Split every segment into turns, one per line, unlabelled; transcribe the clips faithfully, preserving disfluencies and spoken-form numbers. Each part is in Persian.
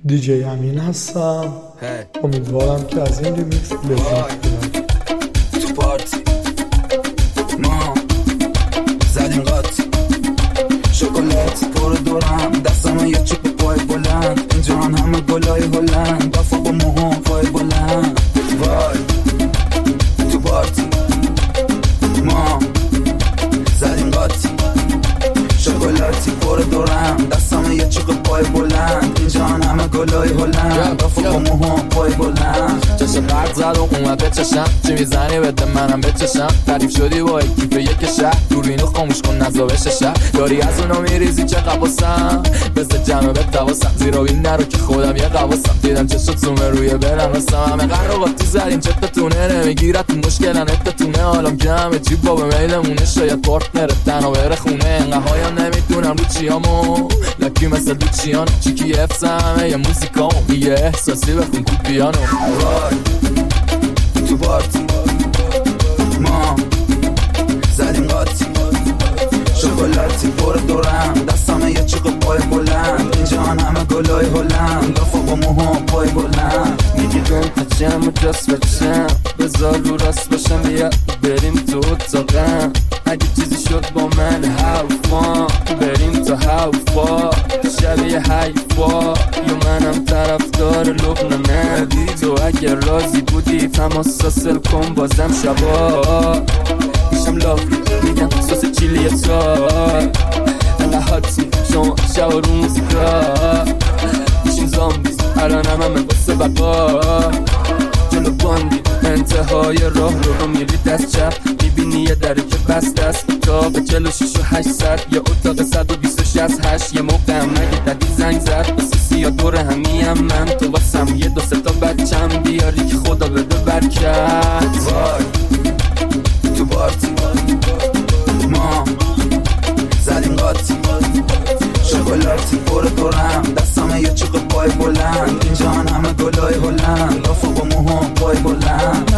دیجی امین هستم. امیدوارم که از این ریمیکس لذت ببرید.
تو پارتی ما زدیم قاطی شکلاتی پر دورم دستم یه چوب پای بلند اینجا همه گلای هلند دفا با موها پای بلند وای تو پارتی ما زدیم قاطی شکلاتی پر دورم دستم یه چوب پای بلند اینجا همه گلای هلند دفا با موها پای بلند
چشم برد زد و اومد بچشم چی میزنی بده منم بچشم تعریف شدی با اکیپ یک شهر دوربینو خاموش کن نزا بششم داری از اونا میریزی چه قباسم بزد جمعه به دواسم زیرا بین نرو که خودم یه قباسم دیدم چشت زومه روی برن رستم همه قرارات تو زدیم چپتونه نمیگیرد تو مشکلن اتتونه حالم که همه چی با به میلمونه شاید پارتنرت تنها بره خونه انقه هایم نمیدونم رو چیامو لکی مثل دو چیان چیکی افسم یه موزیکامو میگه احساسی بخون کو پیانو
تو پارتی ما زدیم قاطی شکلاتی پر دورم دستم یه چوب پای بلند اینجا همه گلای هلند دفا با موها پای بلند
میگی بهم پچم و جاست بچم بذار رو راست باشم بیا بریم تو اتاقم اگه چیزی شد با من حوفا بریم تا حوفا شبیه حیفا یا منم طرفدار لبنانه تو اگه راضی بودی تماس حاصل کن بازم شبا میشم لاغری میگم سس چیلی تار انقه حاتی شما شب رو موزیکا میشیم زامبیز الان هم همه واسه بقا جلو باندی انتهای راه رو رو میری دست چپ میبینی یه دره که بسته است اتاق چهل و شش و هشتصد یا اتاق صد و بیست و شصت هشت یه موقع هم نگه دادی زنگ زد بسی سیا دور همی هم من تو واسم یه دو سه تا بچم بیاری که خدا بده برکت
وای تو پارتی ما زدیم قاطی شکلاتی پر دورم دستم یه چوب پای بلند اینجا همه گلای هلند دفا با موها پای بلند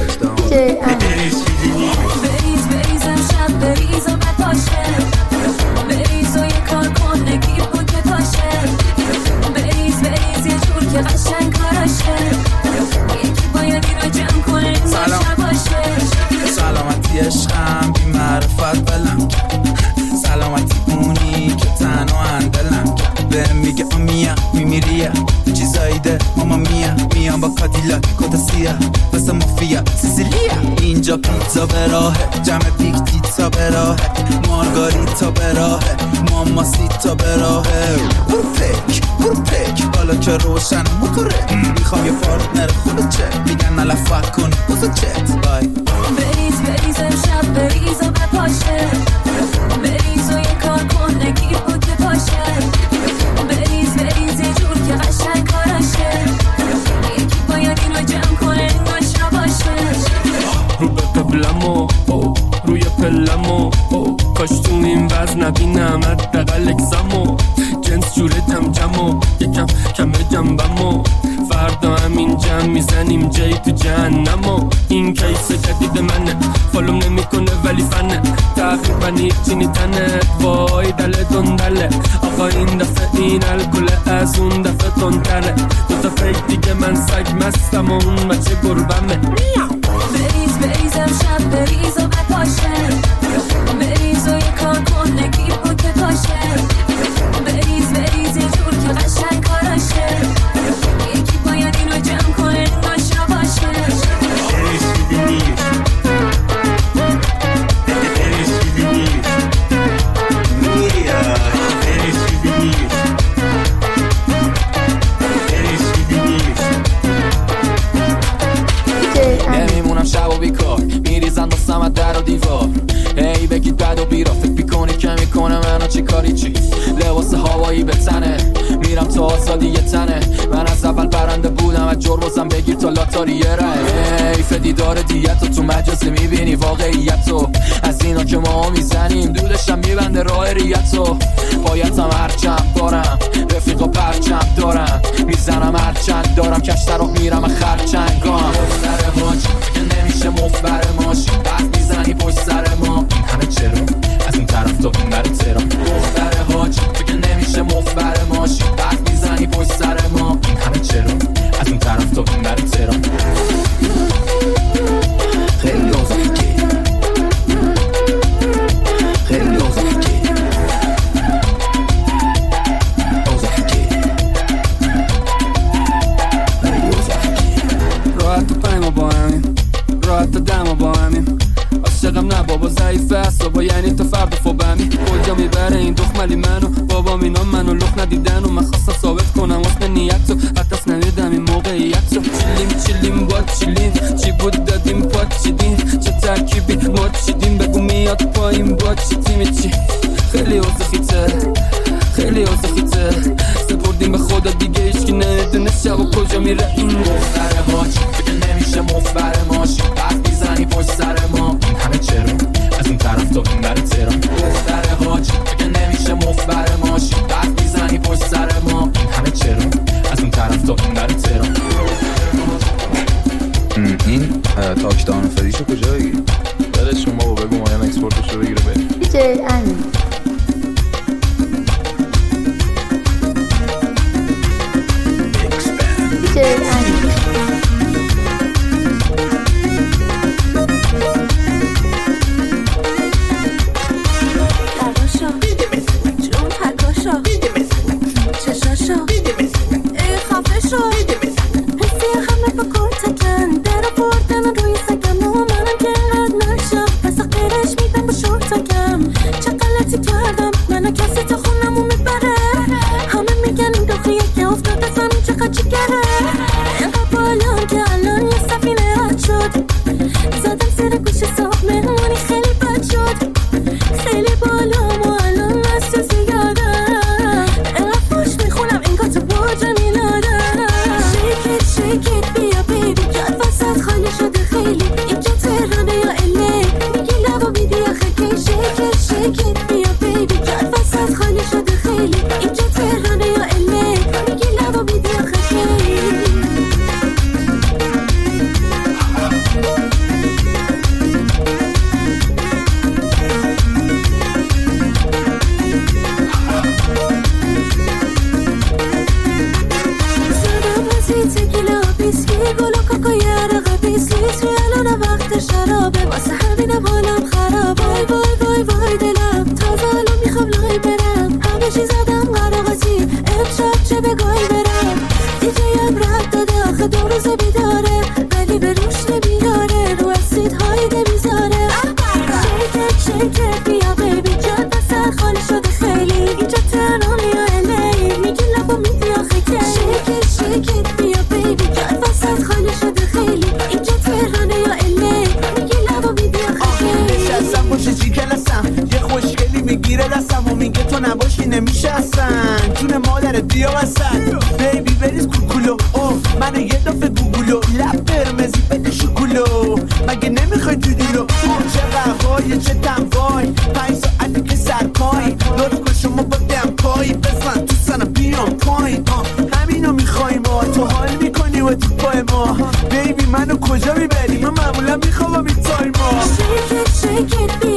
بریز بریز امشب بریز و بپاشه بریز و یه کار کن نگیر کن که تاشه بریز بریز یه جور که قشنگ کاراشه یکی باید این رو جمع کنه نشه باشه
سلامتی عشقم بی معرفت بلم سلامتی اونی که تنها اندلم به میگه آمیا میمیریه چیزایی ده ماما میا میام با کادیلاک کتا سیاه واسه مافیا سیسیلیا اینجا پیتزا به راهه جمع پیک تیتا به راهه مارگاریتا به راهه ماما سیتا به راهه برو پک برو پک حالا که روشن موتوره میخوام یه پارتنر خوبه چه میگن نلفت کن بوزو چت بای
بریز بریز امشب بریز و بپاشه بریز و یه کار کن نگیر کن که تاشه بریز بریز یه جور که قشنگ کاراشه یکی باید این رو جمع کنه نشه باشه
رو به قبلمو روی پلمو کاش تو این وزن نبینم حداقل اکسمو جنس جوره جم جمو یکم کمه جنبمو فردا همین جمع میزنیم جایی تو جهنمو این کیس جدید منه فالوم نمی کنه ولی فنه تقریبا هیچی نیتنه وای دل دندله آقا این دفعه این الکل از اون دفعه تندره دوتا فکر دیگه من سگ مستم و اون بچه گربمه
بریز بریز امشب بریز و بپاشه بریز و یه کار کن نگیر کن که تاشه بریز بریز یه جور که قشنگ کاراشه یکی باید این رو جمع کنه نشه باشه
بریز ببینیش بریز ببینیش میاد بریز ببینیش بریز ببینیش
نمیمونم شب و بیکار میریزن باستم از در و دیوار ای بگید بد و بیرا فکر بیکنی که میکنه منو چی کاری چی لباس هوایی به تنه میرم تا آزادی یه تنه من از اول برنده بودم از جربازم بگیر تا لاتاری یه ره ای فدیدار دیتو تو مجازی میبینی واقعیتو از اینا که ما میزنیم دودشم میبنده راه ریتو بایدم هرچند بارم رفیقا پرچم دارم میزنم هرچند دارم کشتر رو میرم خرچنگام مفتر ماچ که نمیشه مفبر ماشین بعد میزنی پشت سر ما این همه چرا از اون طرف تا این بر ترام مفتر حاج تو که نمیشه مفبر ماشین بعد میزنی پشت سر ما صبح یعنی تا فرد فوبمی کجا میبره این دخملی منو بابام اینا منو لخ ندیدن و من خواستم ثابت کنم واسه نیت رو حتی نمیدم این موقعیت رو چیلیم چیلیم با چیلیم چی بود دادیم پا چیدیم چه ترکیبی ما چیدیم بگو میاد پایین با چی تیم چی خیلی اوزخیته خیلی اوزخیته سپردیم به خدا دیگه ایشکی نمیدونه شب و کجا میره این
دختر ماچ بگه نمیشه مفبر ماشی برد میزنی پشت سر ما این همه چرا از اون طرف تا این بر تهران دختر ماچ بگه نمیشه مفبر ماشی برد میزنی پشت سر ما این همه چرا از اون طرف تا این بر تهران این تاکدان و فریشو کجا بگیری؟
دلش شما با بگو مایم اکسپورتشو بگیره بریم
دیجی امین دیجی امین
لباشا جون پکاشا چشاشا ای خفه شو حسی همه با کارتکن در بردن روی سگم و منم که رد نشم پس غیرش میدم با شورتکم چه غلطی کردم منو کسی تو خونمو میبره همه میگن این داخلیه که افتاده زمین چقدر جگره اینقدر بالام که الان یه سفینه رد شد زدم زیر گوش صاحب مهمونی خیلی بد شد خیلی بالام و الان از تو زیادم اینقدر فوش میخونم این کاتو باجه میلادم شیکت شیکت بیا بیبی جاد وسط خالی شده خیلی اینجا تهرانه یا الی میگی لبا بیدی آخه کی شیکت شیکت بیا بیبی جاد وسط خالی شده خیلی اینجا تهرانه یا الی میگی لبا بیدی آخه کی تکیلا بیسکی گلو کاکا یارقا بیسلیس روی الان وقت شرابه واسه همینم حالم خراب وای وای وای وای دلم تازه الان میخوام لای برم همه چی زدم قراغاتی امشب چه بگای برم دیجیم رد داده آخه دو روز بیداره ولی به روش نمیاره رو اسید های نمیذاره شیکت شیکت بیا بیبی جان بسر خالی شده خیلی اینجا تهران یا الی میگی لبا میدی آخه کی شیکت شیکت بیا بیبی جان وسط خالی شده خیلی اینجا تهرانه یا الی میگی لبا میدی آخه کی
نشستم باشه چی کلستم یه خوشگلی میگیره دستم و میگه تو نباشی نمیشه اصلا جون مادرت بیا وسط بیبی بریز کوکولو اوه منو یه دفعه گوگولو لب برمزی بده شکولو مگه نمیخوای تو دیلو چه قهوای چه تنوای پنج ساعتی که سرپای لطف کن شما با دم پایی بزن تو سنم بیام پایین همینو میخوای ما تو حال میکنی و تو پای ما بیبی منو کجا میبری من معمولا میخوام این تای ما
شیکت شیکت